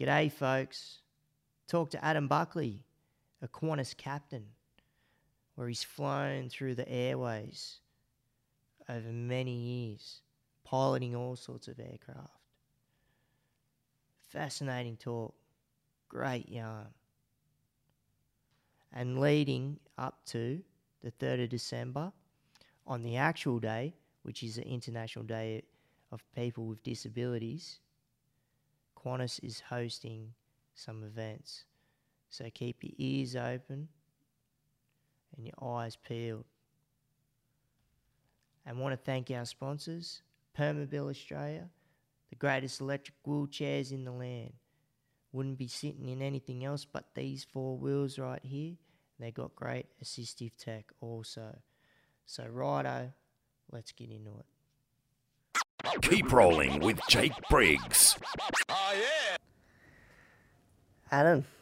G'day, folks. Talk to Adam Buckley, a Qantas captain, where he's flown through the airways over many years, piloting all sorts of aircraft. Fascinating talk, great yarn. And leading up to the 3rd of December, on the actual day, which is the International Day of People with Disabilities, Qantas is hosting some events. So keep your ears open and your eyes peeled. And want to thank our sponsors, Permobil Australia, the greatest electric wheelchairs in the land. Wouldn't be sitting in anything else but these 4 wheels right here. They got great assistive tech also. So righto, let's get into it. Keep rolling with Jake Briggs. Oh, yeah. Adam,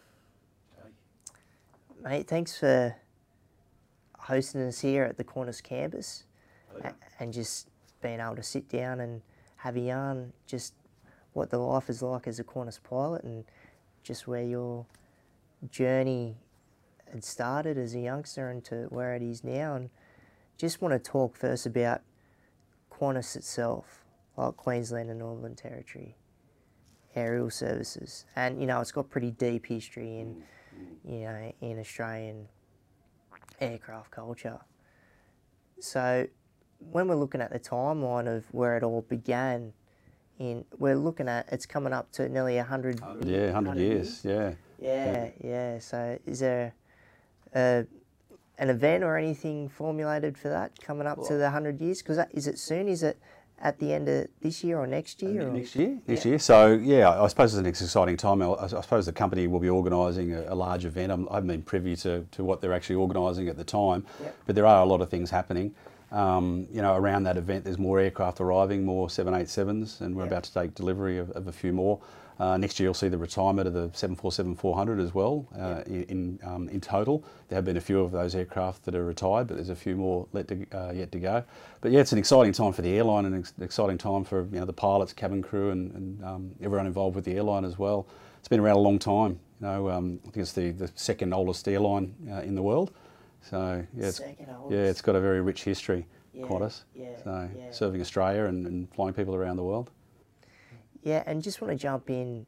mate, thanks for hosting us here at the Qantas campus and just being able to sit down and have a yarn, just what the life is like as a Qantas pilot and just where your journey had started as a youngster and to where it is now. And just want to talk first about Qantas itself, like Queensland and Northern Territory aerial services. And, you know, it's got pretty deep history in, you know, in Australian aircraft culture. So when we're looking at the timeline of where it all began, we're looking at, it's coming up to nearly 100. Yeah, 100 years, yeah. Yeah. So is there an event or anything formulated for that coming up to the 100 years? Because is it soon? Is it at the end of this year or next year? Next year. So, yeah, I suppose it's an exciting time. I suppose the company will be organising a large event. I haven't been privy to what they're actually organising at the time, but there are a lot of things happening. You know, around that event, there's more aircraft arriving, more 787s, and we're about to take delivery of a few more. Next year, you'll see the retirement of the 747-400 as well. In total, there have been a few of those aircraft that are retired, but there's a few more yet to go. But yeah, it's an exciting time for the airline and an exciting time for the pilots, cabin crew, and everyone involved with the airline as well. It's been around a long time. You know, I think it's the second oldest airline in the world. So yeah, it's got a very rich history, Qantas. Serving Australia and flying people around the world. Yeah, and just want to jump in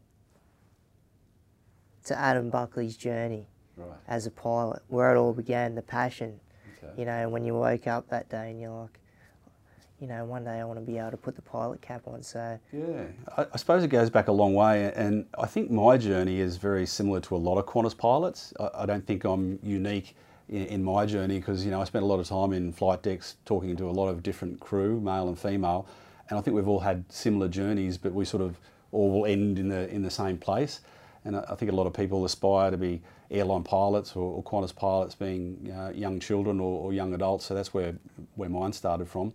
to Adam Buckley's journey as a pilot, where it all began, the passion. You know, when you woke up that day and you're like, you know, one day I want to be able to put the pilot cap on. So yeah, I suppose it goes back a long way, and I think my journey is very similar to a lot of Qantas pilots. I don't think I'm unique in my journey because, you know, I spent a lot of time in flight decks talking to a lot of different crew, male and female, and I think we've all had similar journeys, but we sort of all will end in the same place. And I think a lot of people aspire to be airline pilots or Qantas pilots, being young children or young adults. So that's where mine started from.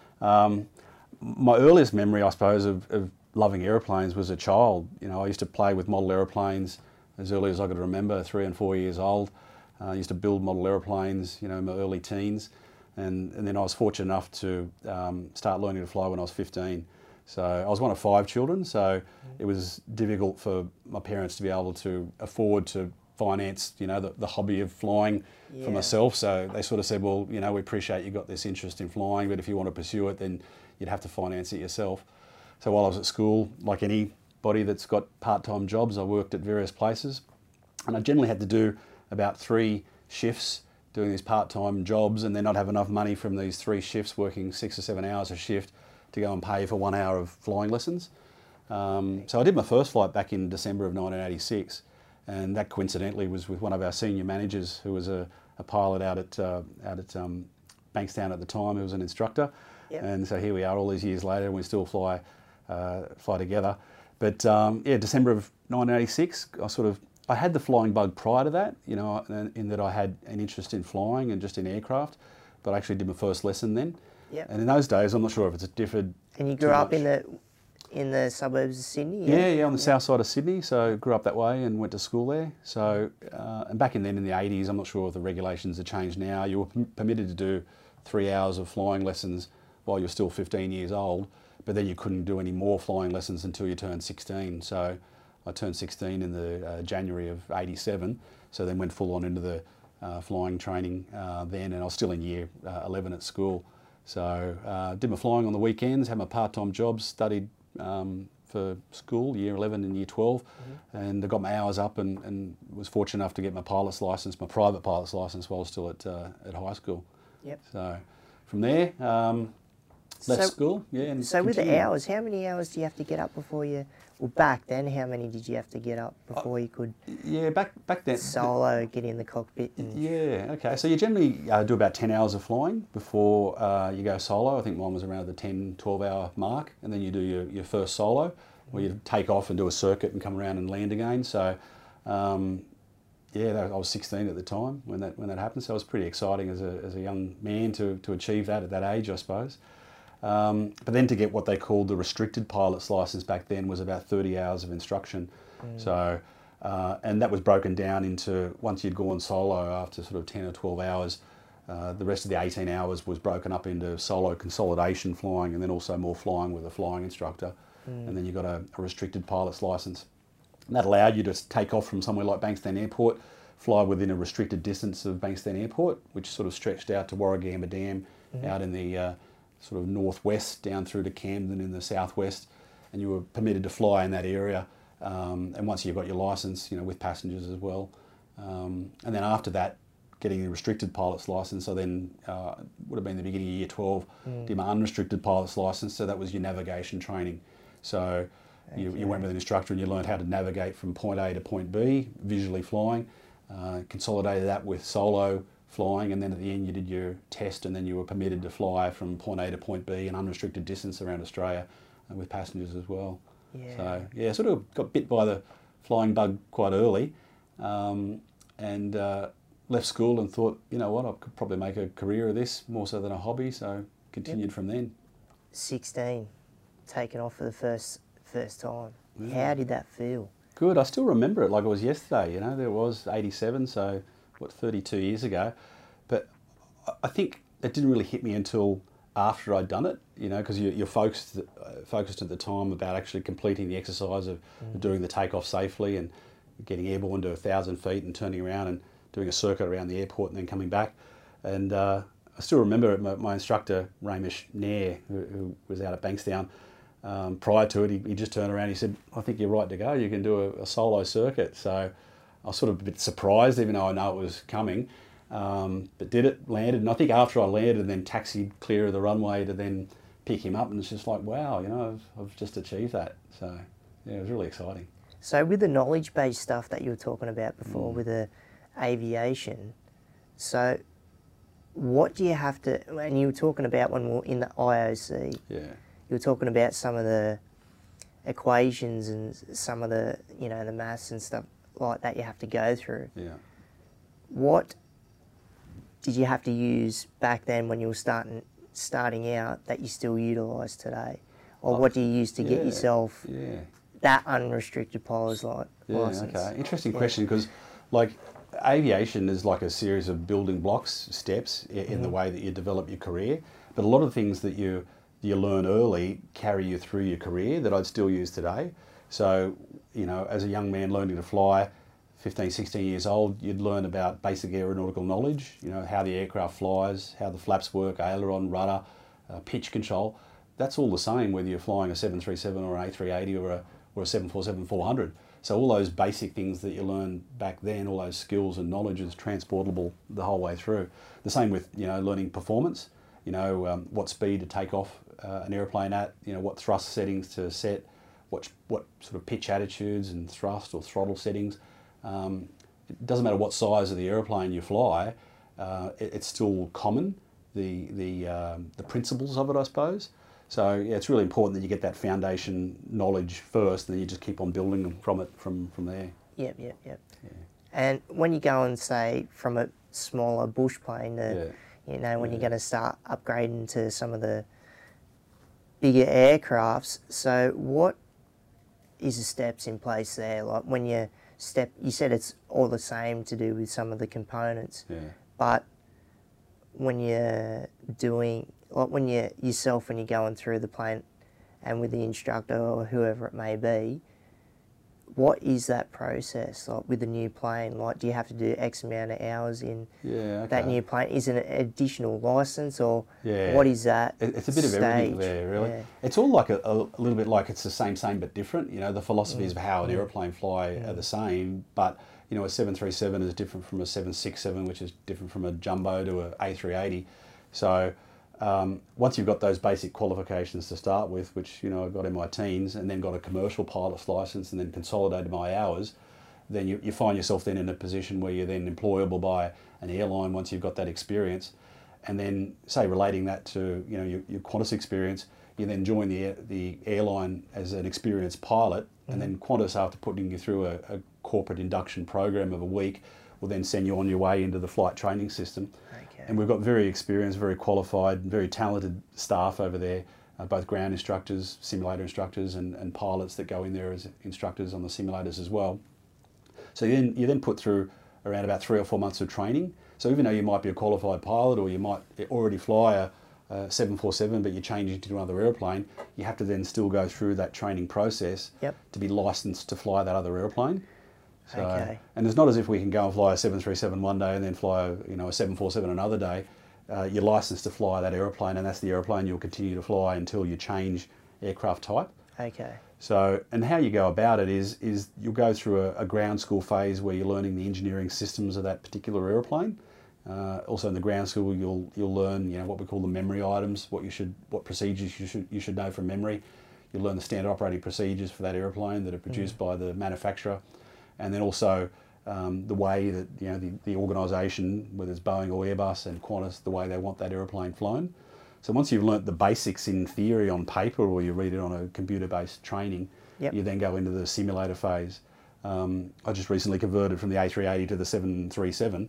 My earliest memory, I suppose, of loving aeroplanes was a child. You know, I used to play with model aeroplanes as early as I could remember, 3 and 4 years old. I used to build model aeroplanes, you know, in my early teens. And then I was fortunate enough to start learning to fly when I was 15. So I was one of 5 children, so it was difficult for my parents to be able to afford to finance, you know, the hobby of flying for myself. So they sort of said, well, you know, we appreciate you got this interest in flying, but if you want to pursue it, then you'd have to finance it yourself. So while I was at school, like anybody that's got part-time jobs, I worked at various places, and I generally had to do about 3 shifts doing these part-time jobs, and then I'd have enough money from these 3 shifts, working 6 or 7 hours a shift, to go and pay for 1 hour of flying lessons. So I did my first flight back in December of 1986, and that coincidentally was with one of our senior managers, who was a pilot out at Bankstown at the time, who was an instructor. And so here we are all these years later, and we still fly together. But yeah, December of 1986, I had the flying bug prior to that, you know, in that I had an interest in flying and just in aircraft, but I actually did my first lesson then. And in those days, I'm not sure if it's differed. And you grew up in the suburbs of Sydney? Yeah, on the south side of Sydney. So grew up that way and went to school there. So, and back in the 80s, I'm not sure if the regulations have changed now. You were permitted to do 3 hours of flying lessons while you're still 15 years old, but then you couldn't do any more flying lessons until you turned 16. So I turned 16 in the January of '87, so then went full on into the flying training then, and I was still in year 11 at school. So did my flying on the weekends, had my part-time jobs, studied for school, year 11 and year 12, and I got my hours up and was fortunate enough to get my pilot's licence, my private pilot's licence, while I was still at high school. Yep. So from there, left school, yeah. And so with the continued. hours, how many hours do you have to get up before you? Well, back then, how many did you have to get up before you could Yeah, back then. solo, get in the cockpit? And Yeah, okay. So you generally do about 10 hours of flying before you go solo. I think mine was around the 10, 12-hour mark. And then you do your first solo, where you take off and do a circuit and come around and land again. So, yeah, I was 16 at the time when that happened. So it was pretty exciting as a young man to achieve that at that age, I suppose. But then to get what they called the restricted pilot's license back then was about 30 hours of instruction. So, and that was broken down into, once you'd gone solo after sort of 10 or 12 hours, the rest of the 18 hours was broken up into solo consolidation flying and then also more flying with a flying instructor. And then you got a restricted pilot's license. And that allowed you to take off from somewhere like Bankstown Airport, fly within a restricted distance of Bankstown Airport, which sort of stretched out to Warragamba Dam out in the sort of northwest down through to Camden in the southwest, and you were permitted to fly in that area. And once you got your license, you know, with passengers as well. And then after that, getting the restricted pilot's license, so then would have been the beginning of year 12, did my unrestricted pilot's license, so that was your navigation training. So you went with an instructor and you learned how to navigate from point A to point B, visually flying, consolidated that with solo flying, and then at the end you did your test, and then you were permitted to fly from point A to point B, an unrestricted distance around Australia, with passengers as well. Yeah. So yeah, sort of got bit by the flying bug quite early, and left school and thought, you know what, I could probably make a career of this more so than a hobby. So continued from then. 16, taken off for the first time. How did that feel? Good. I still remember it like it was yesterday. You know, there was '87, so what, 32 years ago. But I think it didn't really hit me until after I'd done it. You know, because you're focused at the time about actually completing the exercise of doing the takeoff safely and getting airborne to 1,000 feet and turning around and doing a circuit around the airport and then coming back. And I still remember my instructor, Ramesh Nair, who was out at Bankstown, prior to it, he just turned around and he said, I think you're right to go, you can do a solo circuit. So I was sort of a bit surprised, even though I know it was coming, but did it, landed, and I think after I landed and then taxied clear of the runway to then pick him up, and it's just like, wow, you know, I've just achieved that. So yeah, it was really exciting. So with the knowledge-based stuff that you were talking about before with the aviation, so what do you have to, and you were talking about when we were in the IOC, Yeah. you were talking about some of the equations and some of the, you know, the maths and stuff like that you have to go through. Yeah. What did you have to use back then when you were starting out that you still utilise today? Or what do you use to get yourself that unrestricted pilot's license? Okay. Interesting question, because like aviation is like a series of building blocks, steps in the way that you develop your career. But a lot of things that you learn early carry you through your career that I'd still use today. So, you know, as a young man learning to fly, 15, 16 years old, you'd learn about basic aeronautical knowledge, you know, how the aircraft flies, how the flaps work, aileron, rudder, pitch control. That's all the same whether you're flying a 737 or an A380 or a 747-400. So all those basic things that you learn back then, all those skills and knowledge is transportable the whole way through. The same with, you know, learning performance, you know, what speed to take off an airplane at, you know, what thrust settings to set, what sort of pitch attitudes and thrust or throttle settings. It doesn't matter what size of the airplane you fly, it's still common, the principles of it, I suppose. So yeah, it's really important that you get that foundation knowledge first, and then you just keep on building from it from there. Yep. Yeah. And when you go and say from a smaller bush plane to, you know, when you're going to start upgrading to some of the bigger aircrafts, so what is the steps in place there? Like when you said it's all the same to do with some of the components, but when you're doing, like when you're yourself, when you're going through the plane and with the instructor or whoever it may be, what is that process like with the new plane? Like, do you have to do X amount of hours in that new plane? Is it an additional license, or what is that? It's a bit of everything there, really. Yeah. It's all like a little bit like it's the same but different. You know, the philosophies of how an aeroplane fly are the same, but you know, a 737 is different from a 767, which is different from a jumbo to a A380. So once you've got those basic qualifications to start with, which, you know, I got in my teens, and then got a commercial pilot's license and then consolidated my hours, then you find yourself then in a position where you're then employable by an airline once you've got that experience. And then, say, relating that to, you know, your Qantas experience, you then join the airline as an experienced pilot, and then Qantas, after putting you through a corporate induction program of a week, will then send you on your way into the flight training system. Okay. And we've got very experienced, very qualified, very talented staff over there, both ground instructors, simulator instructors, and pilots that go in there as instructors on the simulators as well. So you then put through around about 3 or 4 months of training. So even though you might be a qualified pilot, or you might already fly a 747, but you're changing to another airplane, you have to then still go through that training process to be licensed to fly that other airplane. So, and it's not as if we can go and fly a 737 one day and then fly a 747 another day. You're licensed to fly that airplane, and that's the airplane you'll continue to fly until you change aircraft type. Okay. So, and how you go about it is you'll go through a ground school phase where you're learning the engineering systems of that particular airplane. Also in the ground school, you'll learn, you know, what we call the memory items, what procedures you should know from memory. You'll learn the standard operating procedures for that airplane that are produced by the manufacturer, and then also the way that, you know, the organisation, whether it's Boeing or Airbus and Qantas, the way they want that airplane flown. So once you've learnt the basics in theory on paper, or you read it on a computer-based training, you then go into the simulator phase. I just recently converted from the A380 to the 737.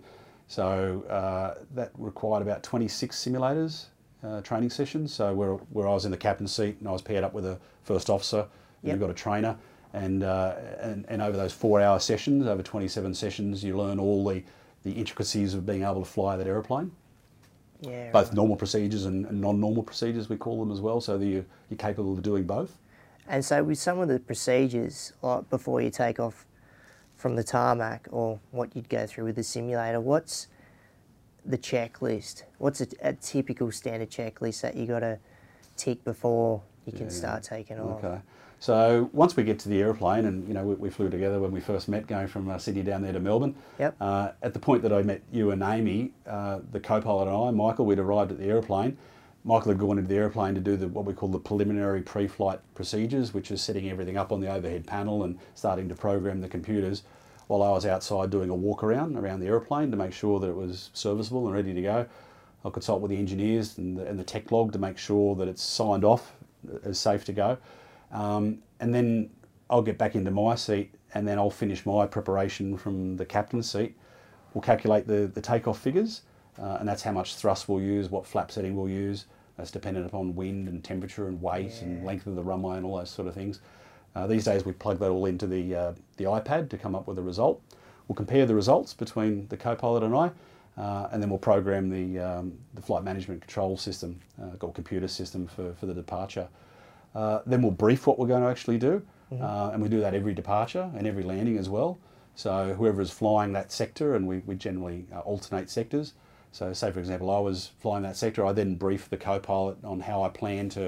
So that required about 26 simulators, training sessions. So where I was in the captain's seat and I was paired up with a first officer, and you've got a trainer, and over those 4-hour sessions, over 27 sessions, you learn all the intricacies of being able to fly that aeroplane. Yeah, both normal procedures and non-normal procedures, we call them as well, so that you're capable of doing both. And so with some of the procedures, like before you take off from the tarmac, or what you'd go through with the simulator, what's the checklist? What's a typical standard checklist that you got to tick before you can start taking off? Okay. So once we get to the airplane, and you know, we flew together when we first met, going from Sydney down there to Melbourne. Yep. At the point that I met you and Amy, the co-pilot and I, Michael, we'd arrived at the airplane. Michael had gone into the airplane to do what we call the preliminary pre-flight procedures, which is setting everything up on the overhead panel and starting to program the computers, while I was outside doing a walk around the airplane to make sure that it was serviceable and ready to go. I'll consult with the engineers and the tech log to make sure that it's signed off as safe to go. And then I'll get back into my seat, and then I'll finish my preparation from the captain's seat. We'll calculate the takeoff figures, and that's how much thrust we'll use, what flap setting we'll use. That's dependent upon wind and temperature and weight and length of the runway and all those sort of things. These days we plug that all into the iPad to come up with a result. We'll compare the results between the co-pilot and I, and then we'll program the flight management control system, or computer system for the departure. Then we'll brief what we're going to actually do, and we do that every departure and every landing as well. So whoever is flying that sector, and we generally alternate sectors. So say, for example, I was flying that sector, I then brief the co-pilot on how I plan to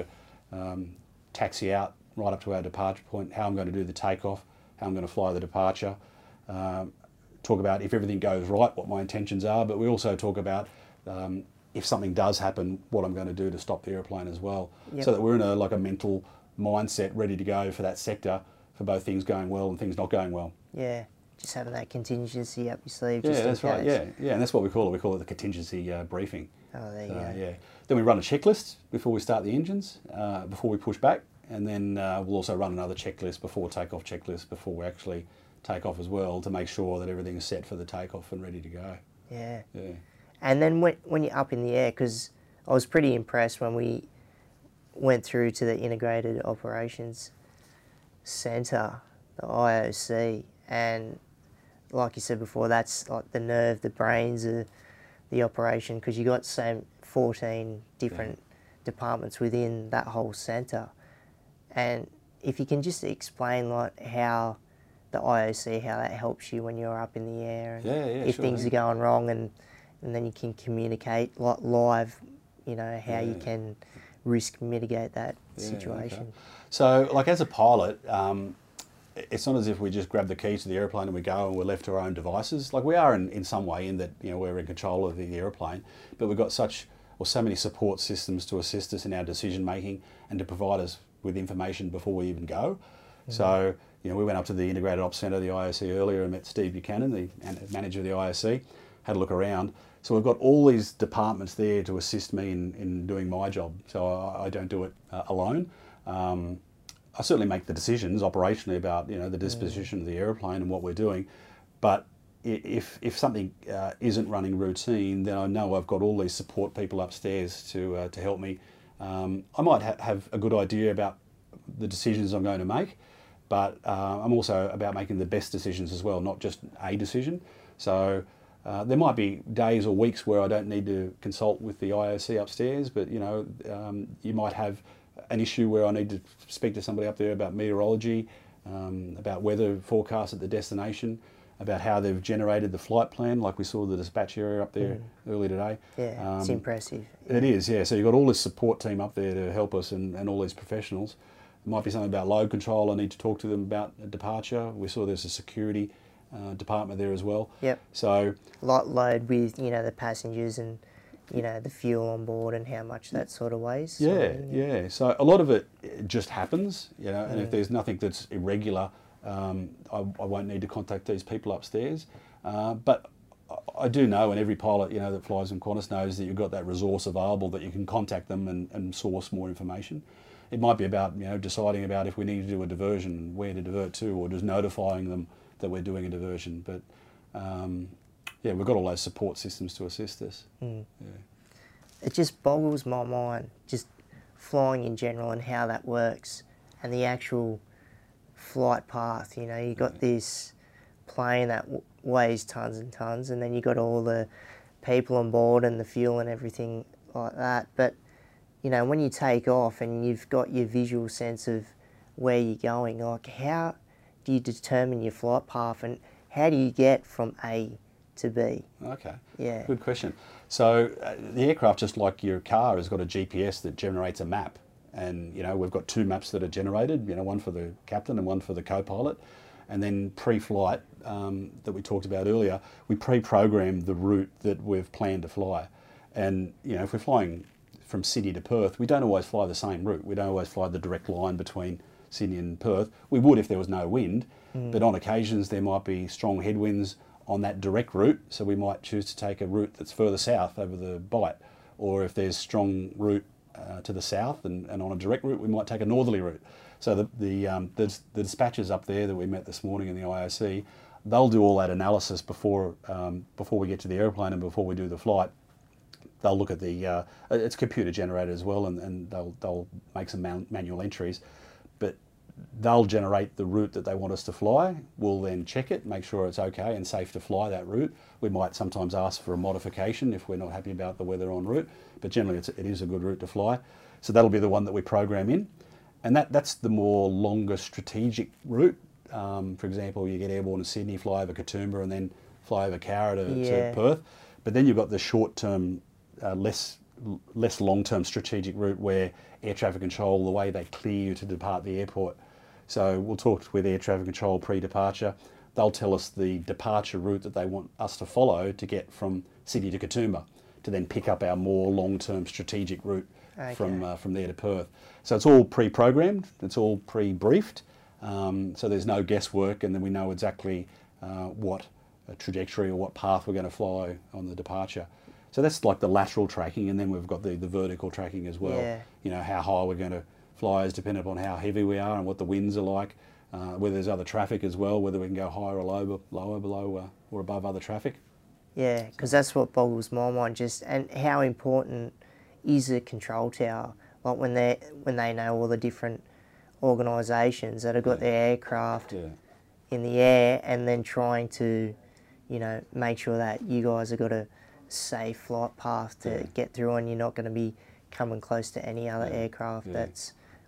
taxi out right up to our departure point, how I'm going to do the takeoff, how I'm going to fly the departure, talk about if everything goes right, what my intentions are, but we also talk about if something does happen, what I'm going to do to stop the airplane as well. Yep. So that we're in a mental mindset ready to go for that sector, for both things going well and things not going well. Yeah, just having that contingency up your sleeve. Yeah, that's right. Yeah, and that's what we call it. We call it the contingency briefing. Oh, there you go. Yeah. Then we run a checklist before we start the engines, before we push back, and then we'll also run another checklist before takeoff checklist before we actually take off as well, to make sure that everything is set for the takeoff and ready to go. Yeah. Yeah. And then when you're up in the air, because I was pretty impressed when we went through to the Integrated Operations Centre, the IOC, and like you said before, that's like the nerve, the brains of the operation, because you got 14 different departments within that whole centre. And if you can just explain like how the the IOC, how that helps you when you're up in the air, and if sure, things are going wrong, and then you can communicate live, you know, how you can risk mitigate that situation. Okay. So, like as a pilot, it's not as if we just grab the keys to the airplane and we go and we're left to our own devices. Like we are in some way, in that, you know, we're in control of the airplane, but we've got so many support systems to assist us in our decision making and to provide us with information before we even go. So, you know, we went up to the Integrated Ops Centre, the IOC, earlier and met Steve Buchanan, the manager of the IOC, had a look around. So we've got all these departments there to assist me in doing my job. So I don't do it alone. I certainly make the decisions operationally about, you know, the disposition of the aeroplane and what we're doing. But if something isn't running routine, then I know I've got all these support people upstairs to help me. I might have a good idea about the decisions I'm going to make, but I'm also about making the best decisions as well, not just a decision. So there might be days or weeks where I don't need to consult with the IOC upstairs, but you know, you might have an issue where I need to speak to somebody up there about meteorology, about weather forecasts at the destination, about how they've generated the flight plan, like we saw the dispatch area up there earlier today. Yeah, it's impressive. It is, yeah. So you've got all this support team up there to help us, and all these professionals. It might be something about load control. I need to talk to them about a departure. We saw there's a security department there as well. Yep. So load with, you know, the passengers and, you know, the fuel on board and how much that sort of weighs. Yeah. So a lot of it just happens, you know, and if there's nothing that's irregular, I won't need to contact these people upstairs. But I do know, and every pilot, you know, that flies in Qantas knows that you've got that resource available, that you can contact them and source more information. It might be about, you know, deciding about if we need to do a diversion, where to divert to, or just notifying them that we're doing a diversion. But yeah, we've got all those support systems to assist us. Yeah. It just boggles my mind, just flying in general and how that works, and the actual flight path. You know, you got this plane that weighs tons and tons, and then you got all the people on board and the fuel and everything like that. But you know, when you take off and you've got your visual sense of where you're going, like how do you determine your flight path, and how do you get from A to B? Okay. Yeah. Good question. So the aircraft, just like your car, has got a GPS that generates a map. And, you know, we've got two maps that are generated, you know, one for the captain and one for the co-pilot. And then pre-flight, that we talked about earlier, we pre-program the route that we've planned to fly. And, you know, if we're flying from Sydney to Perth, we don't always fly the same route. We don't always fly the direct line between Sydney and Perth. We would if there was no wind, but on occasions there might be strong headwinds on that direct route, so we might choose to take a route that's further south over the Bight. Or if there's strong route to the south and on a direct route, we might take a northerly route. So the dispatchers up there that we met this morning in the IOC, they'll do all that analysis before we get to the airplane and before we do the flight. They'll look at the, it's computer generated as well, and they'll make some manual entries, but they'll generate the route that they want us to fly. We'll then check it, make sure it's okay and safe to fly that route. We might sometimes ask for a modification if we're not happy about the weather en route, but generally it is a good route to fly. So that'll be the one that we program in. And that's the more longer strategic route. For example, you get airborne to Sydney, fly over Katoomba and then fly over Cowra to Perth. But then you've got the short-term, less long-term strategic route where air traffic control, the way they clear you to depart the airport. So we'll talk with air traffic control pre-departure. They'll tell us the departure route that they want us to follow to get from Sydney to Katoomba, to then pick up our more long-term strategic route from there to Perth. So it's all pre-programmed, it's all pre-briefed, so there's no guesswork, and then we know exactly what trajectory or what path we're going to fly on the departure. So that's like the lateral tracking, and then we've got the vertical tracking as well. Yeah. You know, how high we're going to fly is dependent upon how heavy we are and what the winds are like, whether there's other traffic as well, whether we can go higher or lower, below or above other traffic. Yeah, because that's what boggles my mind, just, and how important is a control tower, like when they know all the different organisations that have got their aircraft in the air, and then trying to, you know, make sure that you guys have got a safe flight path to get through, and you're not going to be coming close to any other aircraft that's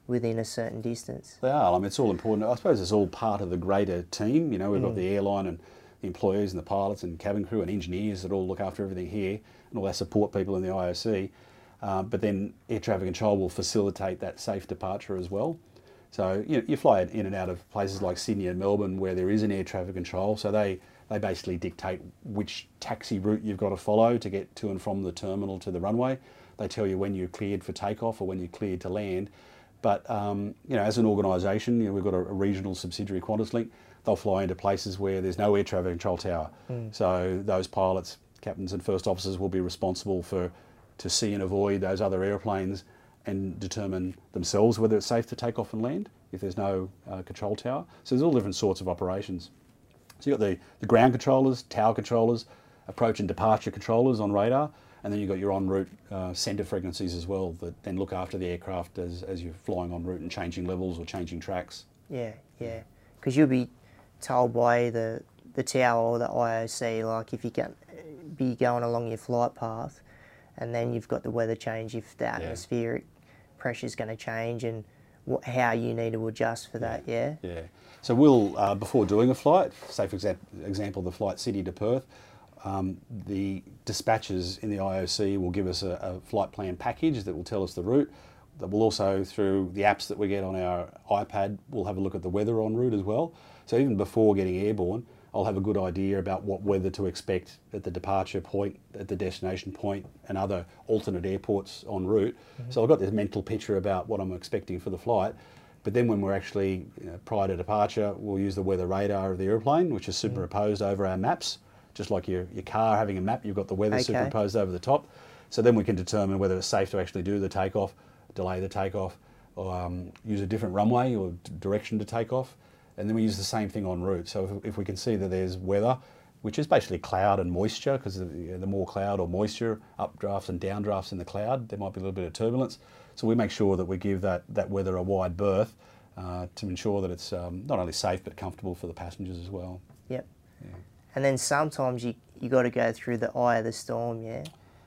within a certain distance. They are. I mean, it's all important. I suppose it's all part of the greater team. You know, we've got the airline and the employees and the pilots and cabin crew and engineers that all look after everything here, and all our support people in the IOC. But then air traffic control will facilitate that safe departure as well. So you fly in and out of places like Sydney and Melbourne where there is an air traffic control. So they basically dictate which taxi route you've got to follow to get to and from the terminal to the runway. They tell you when you're cleared for takeoff or when you're cleared to land. But as an organisation, we've got a regional subsidiary, QantasLink. They'll fly into places where there's no air traffic control tower. So those pilots, captains and first officers will be responsible to see and avoid those other airplanes and determine themselves whether it's safe to take off and land if there's no control tower. So there's all different sorts of operations. So you've got the ground controllers, tower controllers, approach and departure controllers on radar, and then you've got your en route centre frequencies as well that then look after the aircraft as you're flying en route and changing levels or changing tracks. Yeah, yeah. Because you'll be told by the tower or the IOC, like if you can be going along your flight path, and then you've got the weather change if the atmospheric pressure is going to change and how you need to adjust for that. Yeah. Yeah. So we'll before doing a flight, say for example the flight Sydney to Perth, the dispatchers in the IOC will give us a flight plan package that will tell us the route. That will also, through the apps that we get on our iPad, we'll have a look at the weather en route as well. So even before getting airborne, I'll have a good idea about what weather to expect at the departure point, at the destination point, and other alternate airports en route. So I've got this mental picture about what I'm expecting for the flight. But then when we're actually, prior to departure, we'll use the weather radar of the airplane, which is superimposed over our maps. Just like your car having a map, you've got the weather superimposed over the top. So then we can determine whether it's safe to actually do the takeoff, delay the takeoff, or use a different runway or direction to take off. And then we use the same thing en route. So if we can see that there's weather, which is basically cloud and moisture, because the more cloud or moisture, updrafts and downdrafts in the cloud, there might be a little bit of turbulence. So we make sure that we give that weather a wide berth to ensure that it's not only safe but comfortable for the passengers as well. Yep. Yeah. And then sometimes you got to go through the eye of the storm, yeah?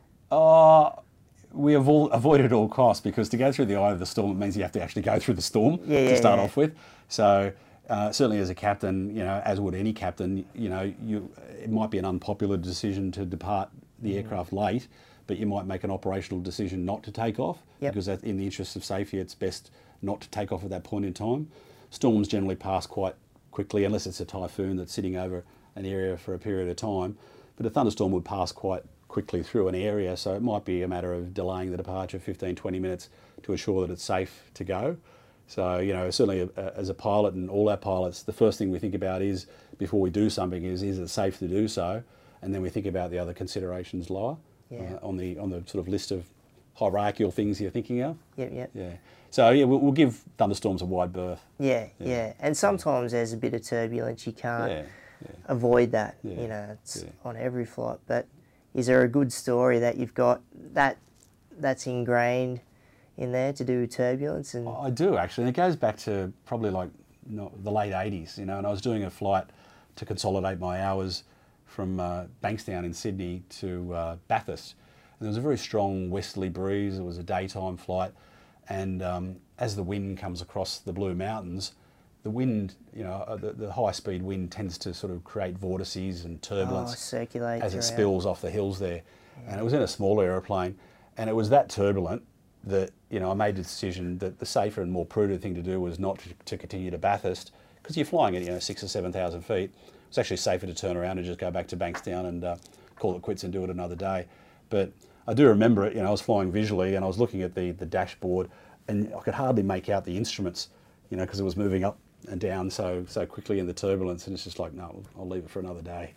We avoid it at all costs, because to go through the eye of the storm, it means you have to actually go through the storm to start off with. So certainly as a captain, as would any captain, it might be an unpopular decision to depart the aircraft late, but you might make an operational decision not to take off, because in the interest of safety, it's best not to take off at that point in time. Storms generally pass quite quickly, unless it's a typhoon that's sitting over an area for a period of time. But a thunderstorm would pass quite quickly through an area, so it might be a matter of delaying the departure 15, 20 minutes to ensure that it's safe to go. So, certainly as a pilot, and all our pilots, the first thing we think about is, before we do something, is it safe to do so? And then we think about the other considerations lower on the sort of list of hierarchical things you're thinking of. Yeah. So we'll give thunderstorms a wide berth. Yeah. And sometimes there's a bit of turbulence, you can't avoid that. It's on every flight. But is there a good story that you've got that's ingrained in there to do with turbulence? And I do, actually, and it goes back to probably like the late 80s, and I was doing a flight to consolidate my hours from Bankstown in Sydney to Bathurst, and there was a very strong westerly breeze. It was a daytime flight, and as the wind comes across the Blue Mountains, the wind, the high-speed wind tends to sort of create vortices and turbulence as it spills off the hills there. And it was in a smaller aeroplane, and it was that turbulent that I made the decision that the safer and more prudent thing to do was not to continue to Bathurst, because you're flying at 6,000 or 7,000 feet. It's actually safer to turn around and just go back to Bankstown and call it quits and do it another day. But I do remember it. I was flying visually, and I was looking at the dashboard, and I could hardly make out the instruments, because it was moving up and down so quickly in the turbulence, and it's just like, no, I'll leave it for another day.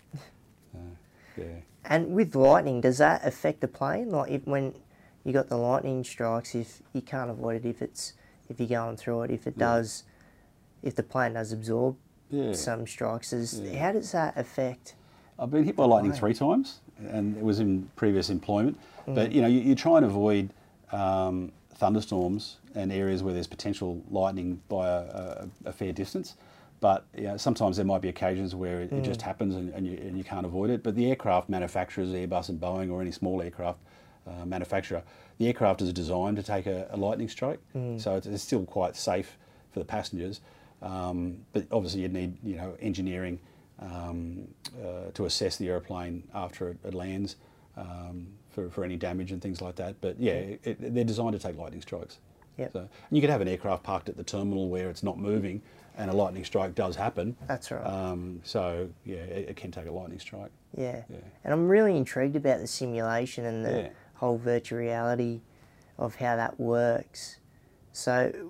And with lightning, does that affect the plane? Like when you got the lightning strikes, if you can't avoid it, if you're going through it, if it does, if the plane does absorb some strikes, how does that affect? I've been hit by lightning 3 times, and it was in previous employment. But you try and avoid thunderstorms and areas where there's potential lightning by a fair distance. But sometimes there might be occasions where it just happens and you can't avoid it. But the aircraft manufacturers, Airbus and Boeing, or any small aircraft, manufacturer. The aircraft is designed to take a lightning strike, so it's still quite safe for the passengers. But obviously, you'd need engineering to assess the aeroplane after it lands for any damage and things like that. But yeah, they're designed to take lightning strikes. Yep. So, and you could have an aircraft parked at the terminal where it's not moving, and a lightning strike does happen. That's right. So yeah, it can take a lightning strike. Yeah. Yeah. And I'm really intrigued about the simulation and the Yeah. whole virtual reality of how that works. So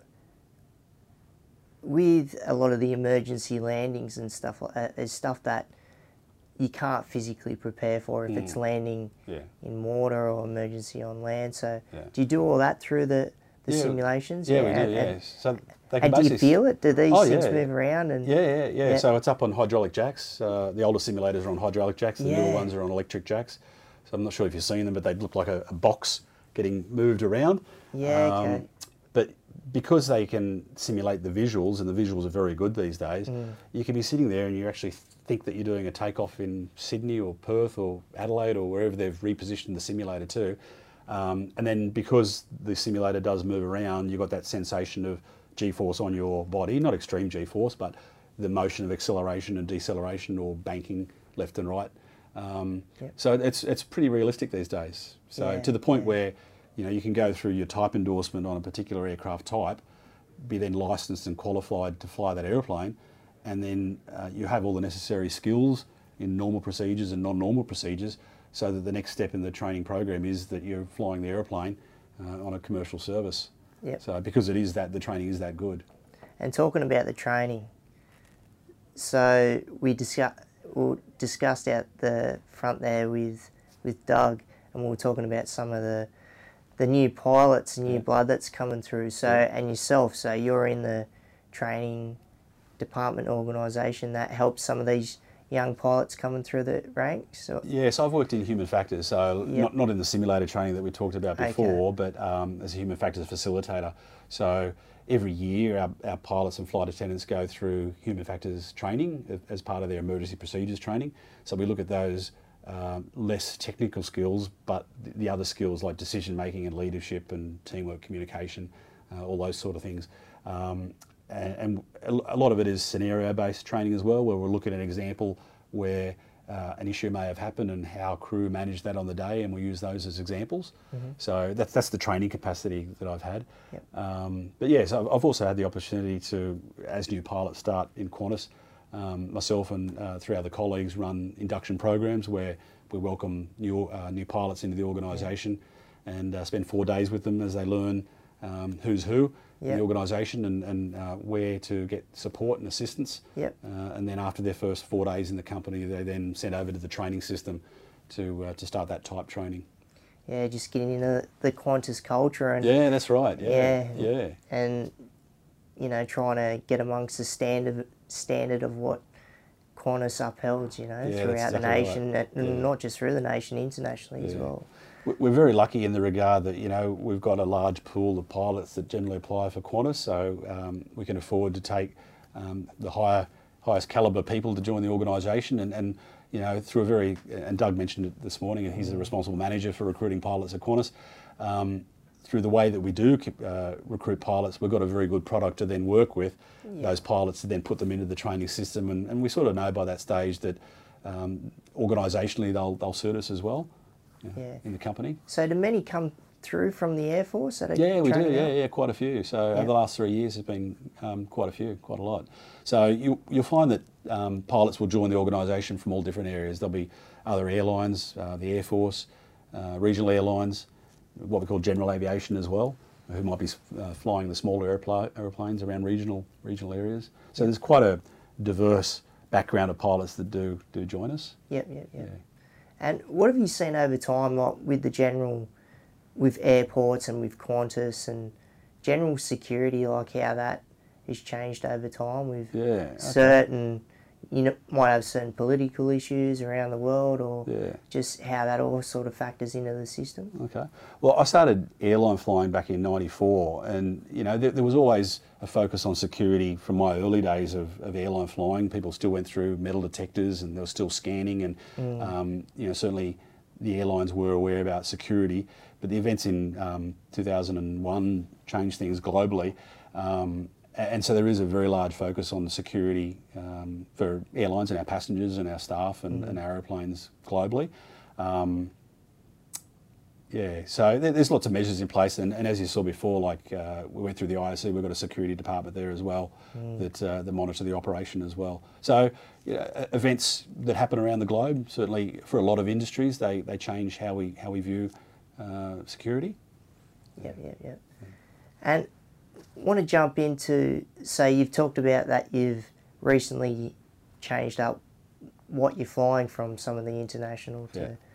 with a lot of the emergency landings and stuff like that, there's stuff that you can't physically prepare for if it's landing Yeah. in water or emergency on land. So Yeah. do you do all that through the Yeah. simulations? Yeah, we do. and- Yeah. So they can And do you basically feel it? Do these Oh, things yeah. move around? And Yeah. So it's up on hydraulic jacks. The older simulators are on hydraulic jacks. The Yeah. newer ones are on electric jacks. So I'm not sure if you've seen them, but they look like a box getting moved around. Yeah, okay. But because they can simulate the visuals, and the visuals are very good these days, you can be sitting there and you actually think that you're doing a takeoff in Sydney or Perth or Adelaide or wherever they've repositioned the simulator to. And then because the simulator does move around, you've got that sensation of G-force on your body, not extreme G-force, but the motion of acceleration and deceleration or banking left and right. So it's pretty realistic these days. So Yeah, to the point where you can go through your type endorsement on a particular aircraft type, be then licensed and qualified to fly that airplane, and then you have all the necessary skills in normal procedures and non-normal procedures, so that the next step in the training program is that you're flying the airplane on a commercial service. Yep. So because it is that, the training is that good. And talking about the training, so we discussed out the front there with Doug, and we were talking about some of the new pilots and new blood that's coming through. So and yourself, so you're in the training department organisation that helps some of these young pilots coming through the ranks. So, Yes, I've worked in human factors, so Yep. not in the simulator training that we talked about before, but as a human factors facilitator. So every year our pilots and flight attendants go through human factors training as part of their emergency procedures training. So we look at those less technical skills, but the other skills like decision making and leadership and teamwork, communication, all those sort of things. And a lot of it is scenario-based training as well, where we'll look at an example where an issue may have happened and how crew managed that on the day, and we use those as examples. So that's the training capacity that I've had. Yep. But yes, I've also had the opportunity to, as new pilots start in Qantas, myself and 3 other colleagues run induction programs where we welcome new pilots into the organisation and spend 4 days with them as they learn who's who in the organisation and where to get support and assistance. Yep. And then after their first 4 days in the company, they then sent over to the training system to start that type training. yeah, just getting into the Qantas culture and Yeah, that's right. Yeah. and trying to get amongst the standard of what Qantas upholds, that's throughout the exactly right. nation, and not just through the nation, internationally as well. We're very lucky in the regard that we've got a large pool of pilots that generally apply for Qantas, so we can afford to take the highest calibre people to join the organisation, and through a very, and Doug mentioned it this morning, and he's the responsible manager for recruiting pilots at Qantas. Through the way that we do recruit pilots, we've got a very good product to then work with those pilots to then put them into the training system, and we sort of know by that stage that organisationally they'll suit us as well. In the company. So do many come through from the Air Force? Yeah, we do. training out? Yeah, quite a few. So over the last 3 years, there's been quite a lot. So you'll find that pilots will join the organisation from all different areas. There'll be other airlines, the Air Force, regional airlines, what we call general aviation as well, who might be flying the smaller airplanes around regional areas. So there's quite a diverse background of pilots that do join us. Yep. And what have you seen over time, like with airports and with Qantas and general security, like how that has changed over time with certain, might have certain political issues around the world, or just how that all sort of factors into the system? Okay. Well, I started airline flying back in '94, and there was always a focus on security from my early days of airline flying. People still went through metal detectors, and there was still scanning, and certainly the airlines were aware about security, but the events in 2001 changed things globally. And so there is a very large focus on security for airlines and our passengers and our staff and our aeroplanes globally. Yeah, so there's lots of measures in place, and as you saw before, like we went through the IOC, we've got a security department there as well that monitor the operation as well. So events that happen around the globe, certainly for a lot of industries, they change how we view security. Yep. And want to jump into, say you've talked about that you've recently changed up what you're flying from some of the international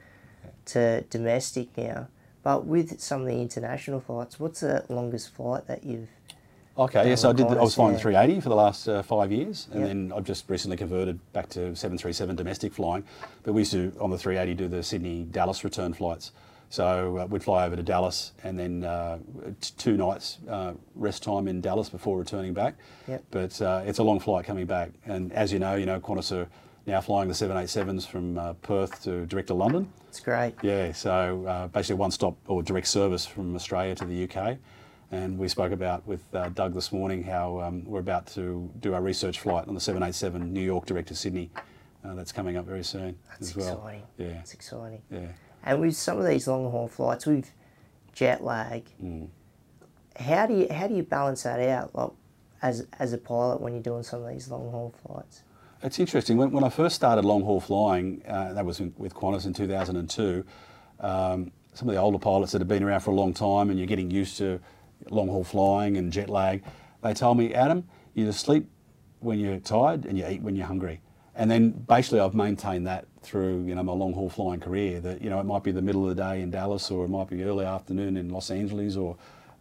to domestic now, but with some of the international flights, what's the longest flight that you've Okay, yes, I was flying the 380 for the last 5 years, and Yep. then I've just recently converted back to 737 domestic flying. But we used to, on the 380, do the Sydney-Dallas return flights. So we'd fly over to Dallas and then 2 nights rest time in Dallas before returning back. Yep. But it's a long flight coming back. And as you know, Qantas are now flying the 787s from Perth direct to London. It's great. Yeah, so basically one stop or direct service from Australia to the UK. And we spoke about with Doug this morning how we're about to do our research flight on the 787 New York direct to Sydney. That's coming up very soon That's as well. exciting. Yeah. That's exciting. Yeah. And with some of these long haul flights, with jet lag, how do you balance that out, like as a pilot when you're doing some of these long haul flights? It's interesting. When I first started long haul flying, that was with Qantas in 2002. Some of the older pilots that have been around for a long time, and you're getting used to long haul flying and jet lag, they told me, Adam, you just sleep when you're tired and you eat when you're hungry. And then basically I've maintained that through my long haul flying career, that it might be the middle of the day in Dallas, or it might be early afternoon in Los Angeles, or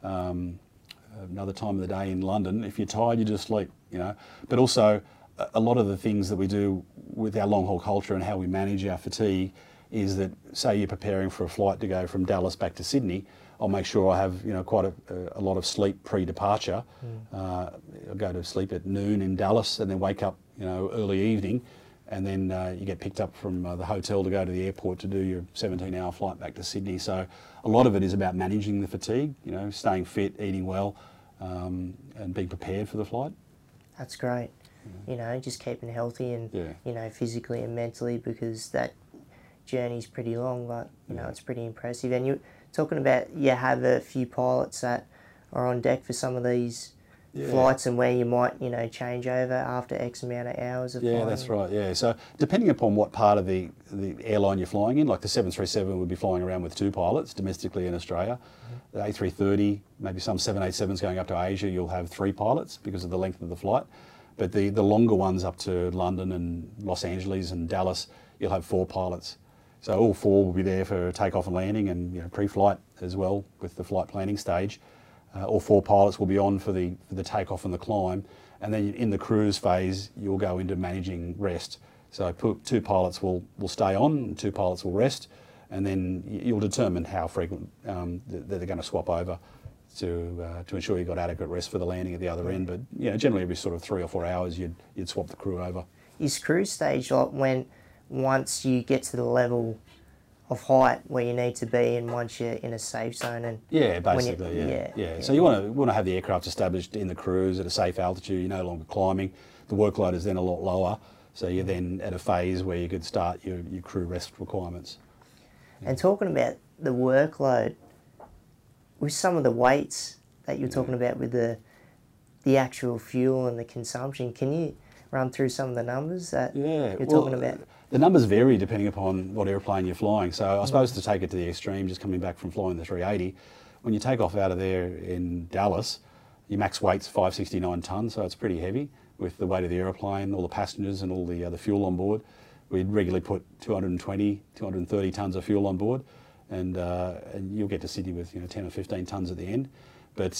another time of the day in London. If you're tired, you just sleep, But also a lot of the things that we do with our long haul culture and how we manage our fatigue is that, say you're preparing for a flight to go from Dallas back to Sydney, I'll make sure I have quite a lot of sleep pre-departure. I'll go to sleep at noon in Dallas and then wake up early evening, and then you get picked up from the hotel to go to the airport to do your 17-hour flight back to Sydney. So a lot of it is about managing the fatigue, staying fit, eating well, and being prepared for the flight. That's great. Just keeping healthy and physically and mentally, because that journey's pretty long, but it's pretty impressive. And you're talking about you have a few pilots that are on deck for some of these flights, and where you might change over after X amount of hours of flying. Yeah, that's right. Yeah, so depending upon what part of the airline you're flying in, like the 737 would be flying around with 2 pilots domestically in Australia. The A330, maybe some 787s going up to Asia, you'll have 3 pilots because of the length of the flight. But the longer ones up to London and Los Angeles and Dallas, you'll have 4 pilots. So all 4 will be there for takeoff and landing, and pre-flight as well with the flight planning stage. All 4 pilots will be on for the takeoff and the climb, and then in the cruise phase you'll go into managing rest. So 2 pilots will stay on, and 2 pilots will rest, and then you'll determine how frequent that they're going to swap over to ensure you've got adequate rest for the landing at the other end. But generally every sort of 3 or 4 hours you'd swap the crew over. Is cruise stage like once you get to the level of height where you need to be, and once you're in a safe zone? And basically, yeah. So you want to have the aircraft established in the cruise at a safe altitude. You're no longer climbing. The workload is then a lot lower, so you're then at a phase where you could start your crew rest requirements. And talking about the workload, with some of the weights that you're talking about with the actual fuel and the consumption, can you run through some of the numbers that you're talking about? The numbers vary depending upon what airplane you're flying. So I suppose to take it to the extreme, just coming back from flying the 380, when you take off out of there in Dallas, your max weight's 569 tonnes, so it's pretty heavy with the weight of the aeroplane, all the passengers and all the fuel on board. We'd regularly put 220, 230 tonnes of fuel on board, and you'll get to Sydney with 10 or 15 tonnes at the end. But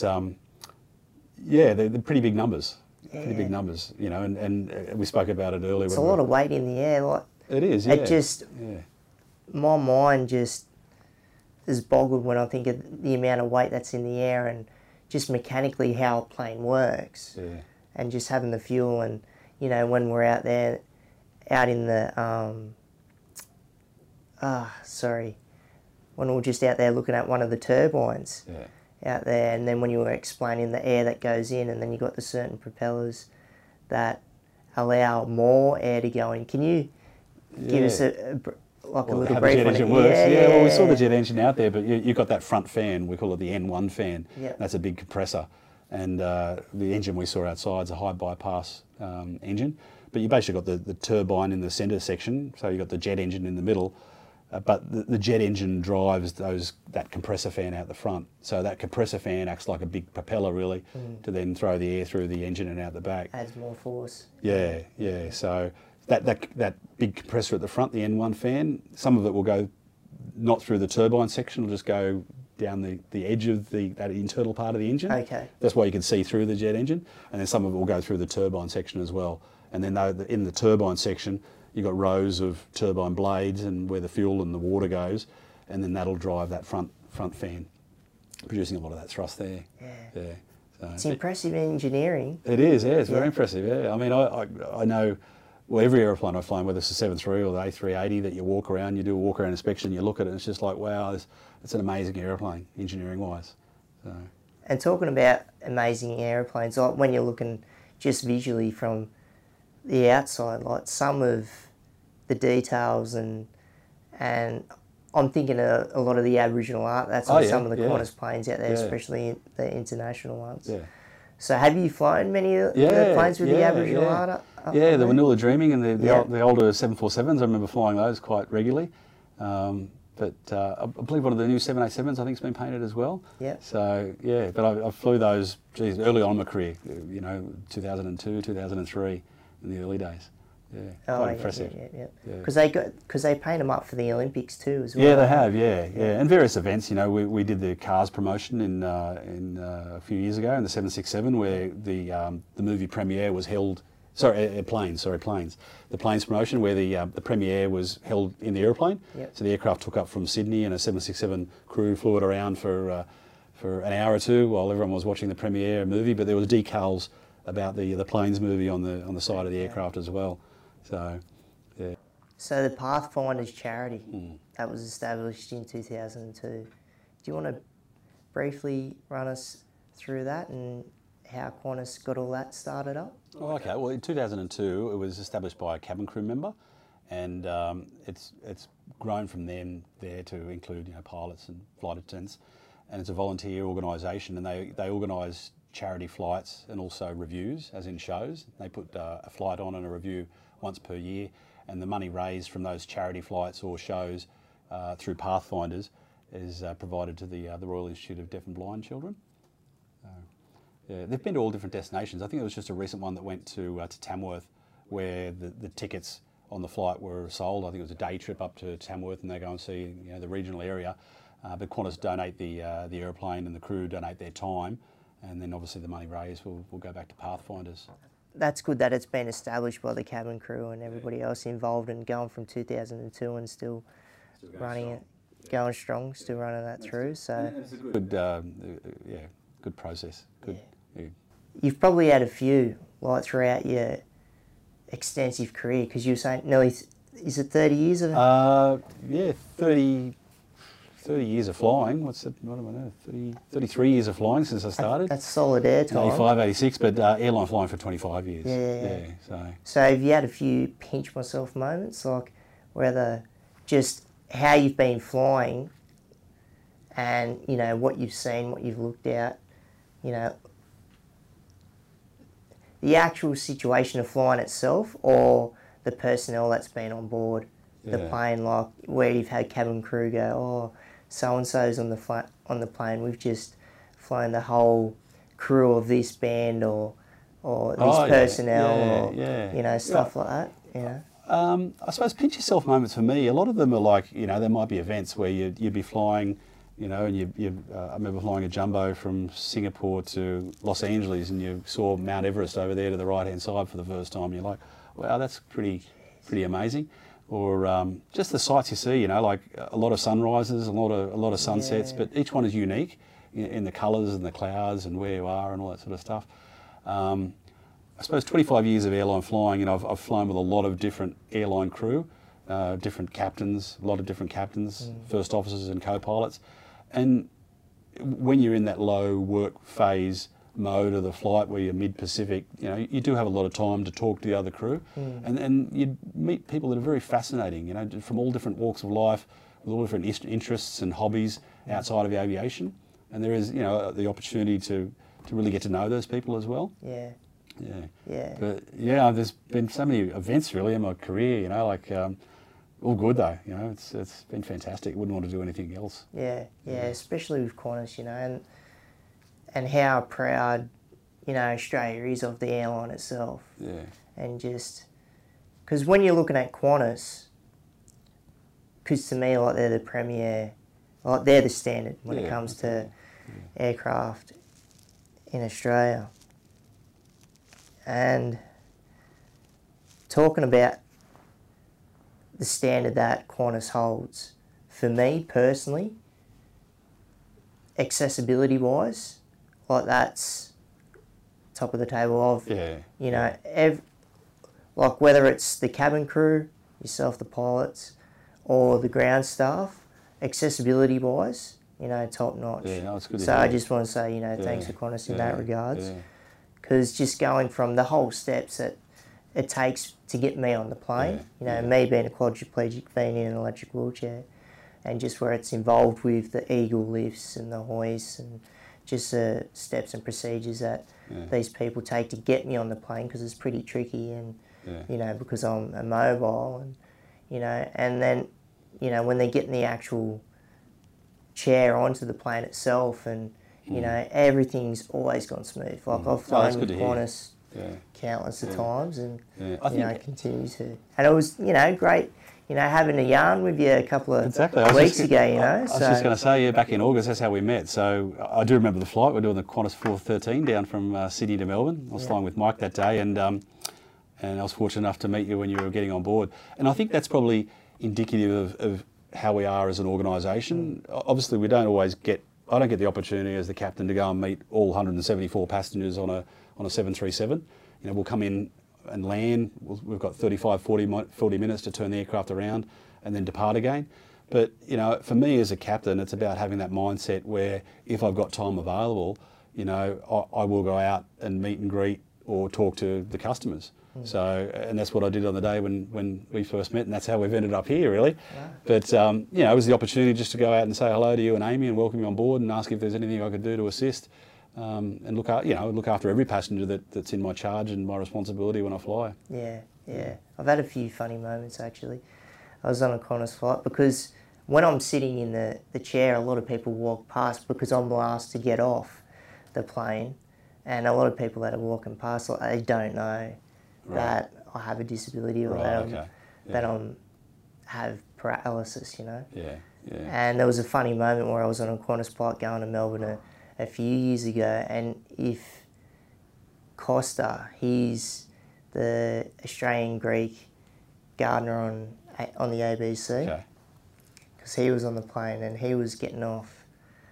they're pretty big numbers. Pretty big numbers, and we spoke about it earlier. It's a lot of weight in the air. Like, it is, yeah. It just, my mind just is boggled when I think of the amount of weight that's in the air, and just mechanically how a plane works. Yeah. And just having the fuel, and when we're out there, out in the sorry, when we were just out there looking at one of the turbines out there, and then when you were explaining the air that goes in, and then you got the certain propellers that allow more air to go in. Can you give us a little how brief the jet on engine it? works? Well, we saw the jet engine out there, but you've got that front fan. We call it the N1 fan. Yep. That's a big compressor, and the engine we saw outside is a high bypass engine. But you basically got the turbine in the centre section, so you've got the jet engine in the middle. But the jet engine drives that compressor fan out the front. So that compressor fan acts like a big propeller, really, to then throw the air through the engine and out the back. Adds more force. Yeah. So that big compressor at the front, the N1 fan, some of it will go not through the turbine section, it'll just go down the edge of that internal part of the engine. Okay. That's why you can see through the jet engine. And then some of it will go through the turbine section as well. And then in the turbine section, you've got rows of turbine blades and where the fuel and the water goes, and then that'll drive that front fan, producing a lot of that thrust there. Yeah. So It's impressive engineering. it is, yeah. It's very impressive, yeah. I mean, I know, well, every aeroplane I've flown, whether it's the 73 or the A380, that you walk around, you do a walk around inspection, you look at it, and it's just like, wow, it's an amazing aeroplane, engineering-wise. So. And talking about amazing aeroplanes, like when you're looking just visually from the outside, like some of the details and I'm thinking a lot of the Aboriginal art, that's on some of the Qantas planes out there, especially the international ones. Yeah. So have you flown many of the planes with the Aboriginal art? Up the there? Wanula Dreaming and the older 747s, I remember flying those quite regularly. But I believe one of the new 787s I think has been painted as well. Yeah. So but I flew those early on in my career, 2002, 2003 in the early days. Yeah, quite impressive. Yeah. Because they paint them up for the Olympics too, as well. Yeah, they have. Yeah. And various events. We did the Cars promotion in a few years ago in the 767, where the movie premiere was held. Planes. The planes promotion, where the premiere was held in the aeroplane. Yep. So the aircraft took up from Sydney, and a 767 crew flew it around for an hour or two while everyone was watching the premiere movie. But there was decals about the Planes movie on the side of the aircraft as well. So, yeah. So the Pathfinders charity, that was established in 2002. Do you want to briefly run us through that and how Qantas got all that started up? Oh, okay. Well, in 2002, it was established by a cabin crew member, and it's grown from there to include pilots and flight attendants, and it's a volunteer organisation, and they organise charity flights and also reviews, as in shows. They put a flight on and a review once per year, and the money raised from those charity flights or shows through Pathfinders is provided to the Royal Institute of Deaf and Blind Children. They've been to all different destinations. I think there was just a recent one that went to Tamworth, where the tickets on the flight were sold. I think it was a day trip up to Tamworth, and they go and see the regional area. But Qantas donate the aeroplane, and the crew donate their time, and then obviously the money raised will go back to Pathfinders. That's good that it's been established by the cabin crew and everybody else involved, and going from 2002 and still running it, going strong, still running that through. So it's a good, good process. Good. Yeah. You've probably had a few throughout your extensive career, because you were saying nearly, is it 30 years of it? 30 years of flying. What do I know? 33 years of flying since I started. That's solid air time. 85, 86, but airline flying for 25 years. Yeah. So have you had a few pinch myself moments, like whether just how you've been flying and, what you've seen, what you've looked at, the actual situation of flying itself, or the personnel that's been on board the plane, like where you've had cabin crew go, oh, so-and-so's on the plane, we've just flown the whole crew of this band or this personnel, stuff like that, I suppose pinch yourself moments for me, a lot of them are like, there might be events where you'd be flying, and I remember flying a jumbo from Singapore to Los Angeles, and you saw Mount Everest over there to the right-hand side for the first time. You're like, wow, that's pretty amazing. Or just the sights you see, like a lot of sunrises, a lot of sunsets, but each one is unique in the colours and the clouds and where you are and all that sort of stuff. I suppose 25 years of airline flying, and I've flown with a lot of different airline crew. different captains, a lot of different captains, first officers and co-pilots. And when you're in that low work phase mode of the flight where you're mid-Pacific, you do have a lot of time to talk to the other crew. And you meet people that are very fascinating, from all different walks of life, with all different interests and hobbies outside of aviation. And there is, the opportunity to really get to know those people as well. Yeah. Yeah. Yeah. But yeah, there's been so many events really in my career, all good though, it's been fantastic. Wouldn't want to do anything else. Yeah, especially with Qantas, and how proud, Australia is of the airline itself. Yeah. And just, because when you're looking at Qantas, because to me, like, they're the premier, like, they're the standard when it comes to aircraft in Australia. And talking about the standard that Qantas holds, for me personally, accessibility-wise, like, that's top of the table of, like, whether it's the cabin crew, yourself, the pilots, or the ground staff, accessibility-wise, top notch. Yeah, no, it's good to So hear. I just want to say, thanks to Qantas in that regards. Because just going from the whole steps that it takes to get me on the plane, me being a quadriplegic, being in an electric wheelchair, and just where it's involved with the eagle lifts and the hoists and just the steps and procedures that these people take to get me on the plane, because it's pretty tricky, and because I'm immobile, and and then when they get in the actual chair onto the plane itself, and everything's always gone smooth. Like, I've flown with Qantas countless of times, and I continue to. And it was great, having a yarn with you a couple of weeks ago. I was just going to say, back in August, that's how we met. So I do remember the flight. We're doing the Qantas 413 down from Sydney to Melbourne. I was flying with Mike that day, and I was fortunate enough to meet you when you were getting on board. And I think that's probably indicative of how we are as an organisation. Obviously, I don't get the opportunity as the captain to go and meet all 174 passengers on a 737. We'll come in and land. We've got 35, 40 minutes to turn the aircraft around and then depart again. But, for me as a captain, it's about having that mindset where if I've got time available, I will go out and meet and greet or talk to the customers. So, and that's what I did on the day when we first met, and that's how we've ended up here, really. But, it was the opportunity just to go out and say hello to you and Amy and welcome you on board and ask if there's anything I could do to assist, and look after every passenger that's in my charge and my responsibility when I fly. Yeah. I've had a few funny moments, actually. I was on a Qantas flight, because when I'm sitting in the chair, a lot of people walk past because I'm last to get off the plane, and a lot of people that are walking past, like, they don't know that I have a disability, or that I have paralysis, Yeah. And there was a funny moment where I was on a Qantas flight going to Melbourne a few years ago, and if Costa, he's the Australian Greek gardener on the ABC, because he was on the plane and he was getting off,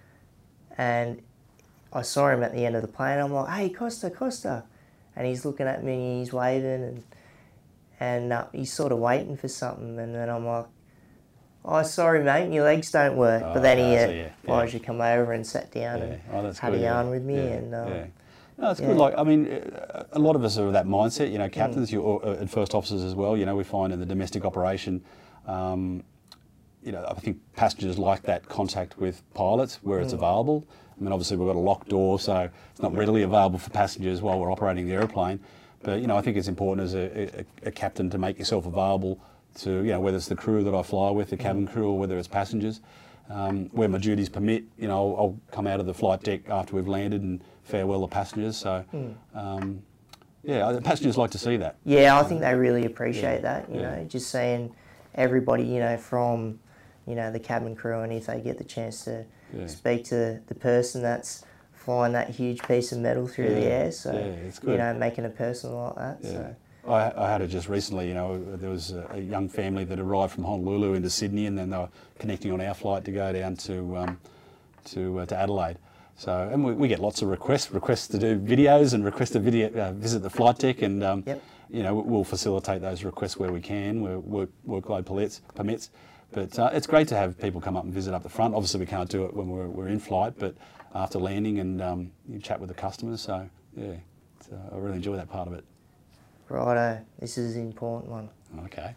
and I saw him at the end of the plane. I'm like, "Hey, Costa." And he's looking at me and he's waving, and he's sort of waiting for something. And then I'm like, "Oh, sorry, mate, your legs don't work." But then he obliged to come over and sat down and had a yarn with me. No, it's good. Like, a lot of us are of that mindset. Captains, and first officers as well. We find in the domestic operation, I think passengers like that contact with pilots where it's available. Obviously we've got a locked door, so it's not readily available for passengers while we're operating the aeroplane. But, I think it's important as a captain to make yourself available to, whether it's the crew that I fly with, the cabin crew, or whether it's passengers. Where my duties permit, I'll come out of the flight deck after we've landed and farewell the passengers. So, the passengers like to see that. Yeah, I think they really appreciate that, just seeing everybody, from, the cabin crew, and if they get the chance to speak to the person that's flying that huge piece of metal through the air, so, it's good. Making it personal like that. Yeah. So. I had it just recently, there was a young family that arrived from Honolulu into Sydney, and then they were connecting on our flight to go down to Adelaide. So, and we get lots of requests to do videos and requests to visit the flight deck, and you know, we'll facilitate those requests where we can, where workload permits. But it's great to have people come up and visit up the front. Obviously, we can't do it when we're in flight, but after landing and you chat with the customers. So yeah, I really enjoy that part of it. Righto, this is an important one. Okay.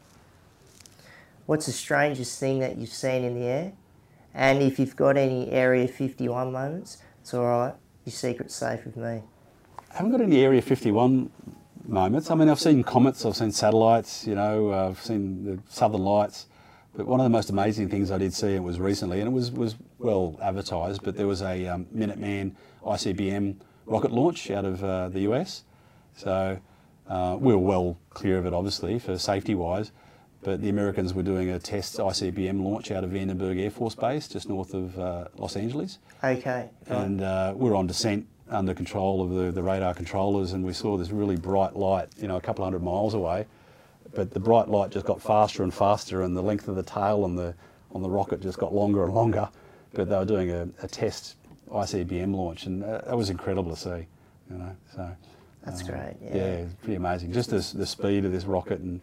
What's the strangest thing that you've seen in the air? And if you've got any Area 51 moments, it's all right. Your secret's safe with me. I haven't got any Area 51 moments. I mean, I've seen comets, I've seen satellites, you know, I've seen the Southern Lights. But one of the most amazing things I did see, it was recently, and it was well advertised, but there was a Minuteman ICBM rocket launch out of the US. So we were well clear of it, obviously, for safety-wise. But the Americans were doing a test ICBM launch out of Vandenberg Air Force Base, just north of Los Angeles. Okay. Right. And we were on descent under control of the radar controllers, and we saw this really bright light, you know, a couple hundred miles away. But the bright light just got faster and faster, and the length of the tail on the rocket just got longer and longer. But they were doing a test ICBM launch, and that was incredible to see, you know. So That's great. Yeah. yeah, it's pretty amazing. Just the speed of this rocket and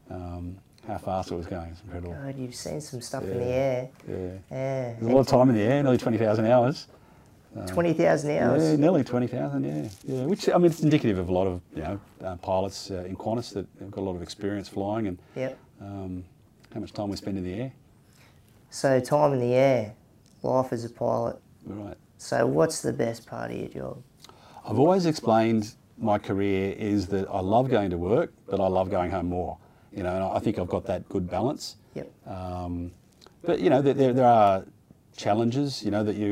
how fast it was going. It's incredible. God, you've seen some stuff in the air. Yeah. Yeah. There's a lot of time in the air, nearly 20,000 hours. 20,000 hours. Yeah, nearly 20,000, yeah. Which, I mean, it's indicative of a lot of, you know, pilots in Qantas that have got a lot of experience flying and Yep. how much time we spend in the air. So time in the air, life as a pilot. Right. So what's the best part of your job? I've always explained my career is that I love going to work, but I love going home more. You know, and I think I've got that good balance. Yep. But, you know, there are challenges, you know, that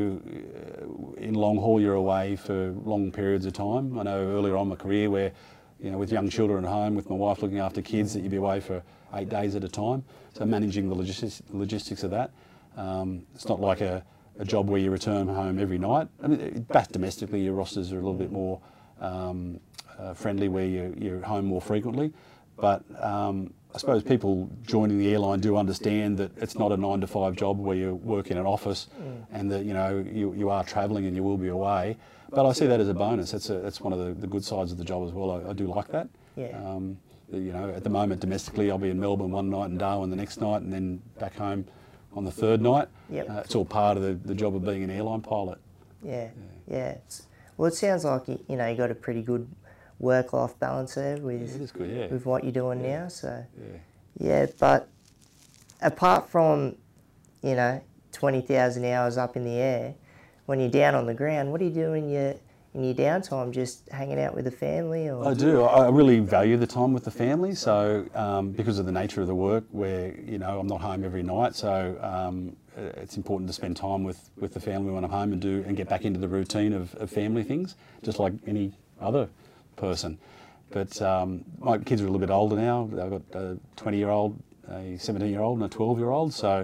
in long haul you're away for long periods of time. I know earlier on in my career where, you know, with young children at home, with my wife looking after kids, that you'd be away for 8 days at a time. So managing the logistics of that. It's not like a job where you return home every night. I mean, back domestically, your rosters are a little bit more friendly where you're home more frequently. But I suppose people joining the airline do understand that it's not a 9-to-5 job where you work in an office and that, you know, you are travelling and you will be away. But I see that as a bonus. That's one of the good sides of the job as well. I do like that. Yeah. You know, at the moment domestically, I'll be in Melbourne one night and Darwin the next night, and then back home on the third night. Yep. It's all part of the job of being an airline pilot. Yeah. Well, it sounds like you know you got a pretty good work-life balance there with It is good, yeah. with what you're doing now. So Yeah. yeah, but apart from, you know, 20,000 hours up in the air, when you're down on the ground, what do you do in your downtime? Just hanging out with the family, or? I do. I really value the time with the family. So because of the nature of the work, where, you know, I'm not home every night, so it's important to spend time with the family when I'm home and get back into the routine of family things, just like any other person. But my kids are a little bit older now. I've got a 20-year-old, a 17-year-old, and a 12-year-old. So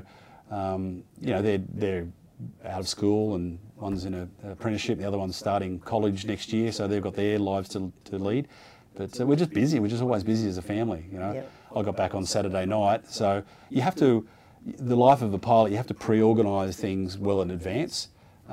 you know, they're out of school, and one's in an apprenticeship, the other one's starting college next year, so they've got their lives to lead. But we're just busy. We're just always busy as a family, you know. Yep. I got back on Saturday night, so you have to, the life of a pilot, you have to pre-organise things well in advance.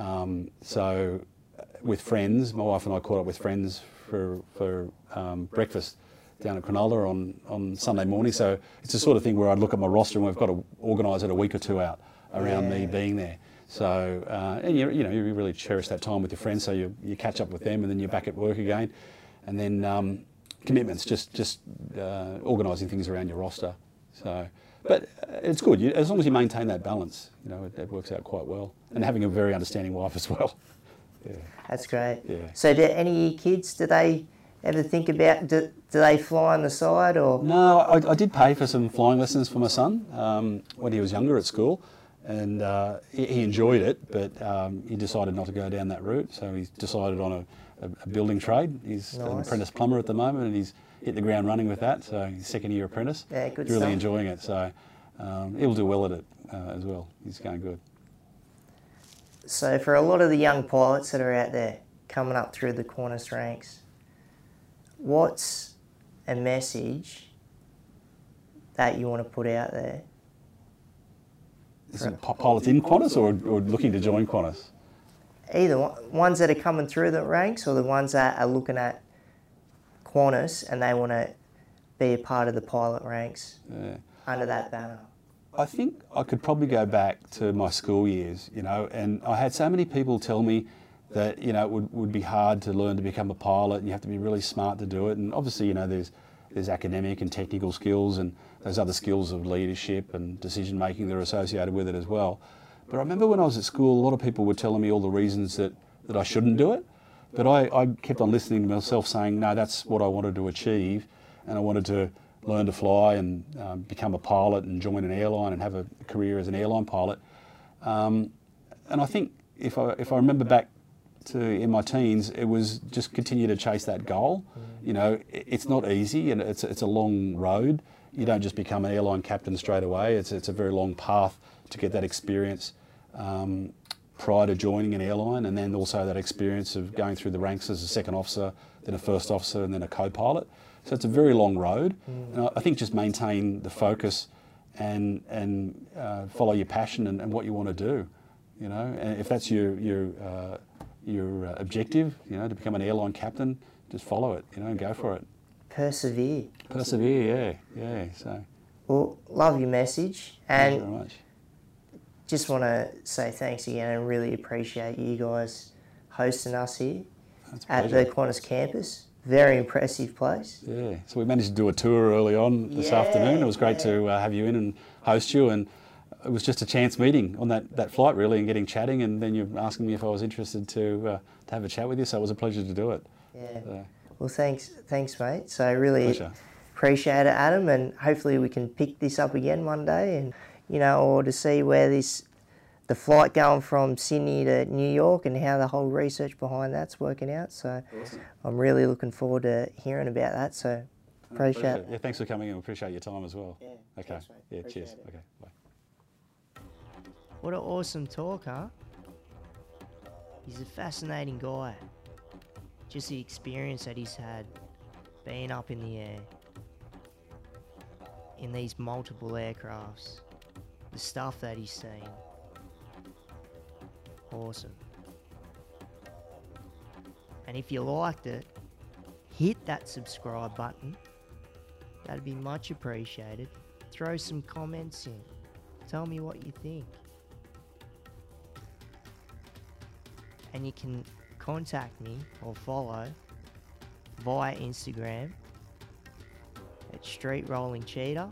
So with friends, my wife and I caught up with friends for breakfast down at Cronulla on Sunday morning. So it's the sort of thing where I'd look at my roster and we've got to organise it a week or two out around me being there. So and you know, you really cherish that time with your friends. So you catch up with them, and then you're back at work again, and then commitments, just organising things around your roster. So, but it's good as long as you maintain that balance. You know, it works out quite well, and having a very understanding wife as well. Yeah. That's great. Yeah. So do any of your kids, do they ever think about, do they fly on the side, or? No, I did pay for some flying lessons for my son when he was younger at school, and he enjoyed it, but he decided not to go down that route, so he's decided on a building trade. He's an apprentice plumber at the moment, and he's hit the ground running with that, so he's second-year apprentice. Yeah, good He's really stuff. enjoying it, so he'll do well at it as well. He's going good. So for a lot of the young pilots that are out there coming up through the Qantas ranks, what's a message that you want to put out there? Is it pilots in Qantas or looking to join Qantas? Either ones that are coming through the ranks, or the ones that are looking at Qantas and they want to be a part of the pilot ranks Yeah. under that banner? I think I could probably go back to my school years, and I had so many people tell me that, it would be hard to learn to become a pilot and you have to be really smart to do it. And obviously, there's academic and technical skills and those other skills of leadership and decision making that are associated with it as well. But I remember when I was at school, a lot of people were telling me all the reasons that I shouldn't do it. But I kept on listening to myself saying, no, that's what I wanted to achieve. And I wanted to learn to fly and become a pilot and join an airline and have a career as an airline pilot. And I think if I remember back to in my teens, it was just continue to chase that goal. It's not easy and it's a long road. You don't just become an airline captain straight away. It's a very long path to get that experience prior to joining an airline, and then also that experience of going through the ranks as a second officer, then a first officer, and then a co-pilot. So it's a very long road. And I think just maintain the focus and follow your passion and what you want to do. And if that's your objective, to become an airline captain, just follow it, and go for it. Persevere. Persevere, yeah. So. Well, love your message, Thank and you very much. just want to say thanks again and really appreciate you guys hosting us here That's a at pleasure. the Qantas campus. Very impressive place. Yeah, so we managed to do a tour early on this afternoon. It was great to have you in and host you, and it was just a chance meeting on that flight really, and getting chatting, and then you're asking me if I was interested to have a chat with you, so it was a pleasure to do it. Yeah. So, Well, thanks, mate. So I really pleasure. appreciate it, Adam, and hopefully we can pick this up again one day, and or to see where the flight going from Sydney to New York and how the whole research behind that's working out. So Awesome. I'm really looking forward to hearing about that. So appreciate it. Yeah, thanks for coming in. We appreciate your time as well. Yeah, Okay. thanks, mate. Yeah, Appreciate cheers. it. Okay, bye. What an awesome talk, huh? He's a fascinating guy. Just the experience that he's had being up in the air in these multiple aircrafts, the stuff that he's seen. Awesome. And if you liked it, hit that subscribe button. That'd be much appreciated. Throw some comments in. Tell me what you think. And you can contact me or follow via Instagram at Street Rolling Cheetah.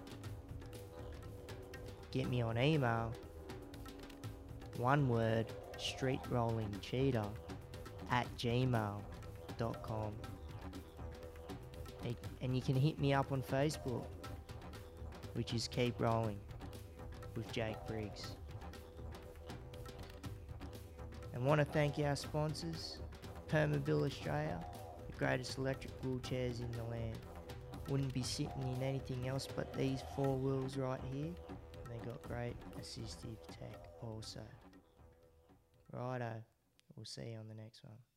Get me on email, one word, streetrollingcheetah @gmail.com. And you can hit me up on Facebook, which is Keep Rolling with Jake Briggs. And want to thank our sponsors, Permobil Australia, the greatest electric wheelchairs in the land. Wouldn't be sitting in anything else but these 4 wheels right here. And they got great assistive tech also. Righto, we'll see you on the next one.